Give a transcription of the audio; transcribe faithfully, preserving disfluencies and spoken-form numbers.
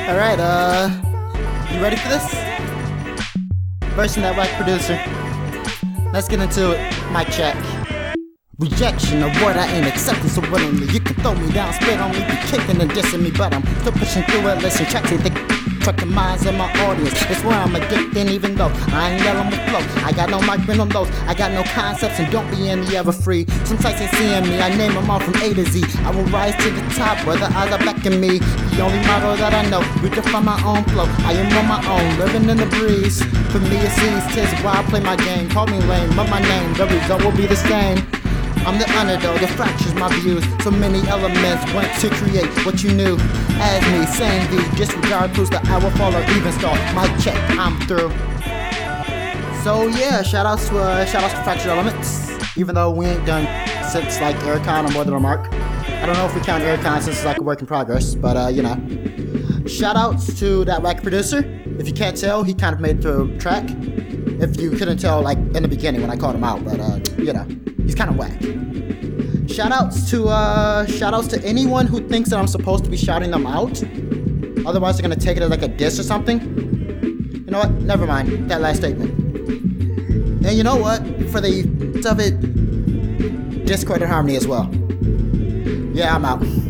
Alright, uh, you ready for this? Version that whack producer. Let's get into it. Mic check. Rejection of what I ain't accepting so willingly. You can throw me down, spit on me, be kicking and dissing me, but I'm still pushing through it. Listen, check it, they track the minds of my audience. It's where I'm addicted, even though I ain't yelling with flow. I got no mic on those, I got no concepts, and don't be any ever free. Some sites ain't seeing me, I name them all from A to Z. I will rise to the top, whether eyes are backing me. The only motto that I know, redefine my own flow. I am on my own, living in the breeze. For me it's easy, tis why I play my game. Call me lame, but my name, the result will be the same. I'm the underdog, it fractures my views. So many elements went to create what you knew. As me, saying the disregard proves that I will follow even star. Mic check, I'm through. So yeah, shout outs to uh, shout outs to Fractured Elements. Even though we ain't done since like Aircon or More Than a Mark. I don't know if we count Aircon since it's like a work in progress, but uh, you know. Shout outs to that whack producer. If you can't tell, he kind of made the track. If you couldn't tell, like in the beginning when I called him out, but uh, you know, he's kind of whack. Shoutouts to uh, shoutouts to anyone who thinks that I'm supposed to be shouting them out. Otherwise, they're gonna take it as like a diss or something. You know what? Never mind that last statement. And you know what? For the of it, Discord and Harmony as well. Yeah, I'm out.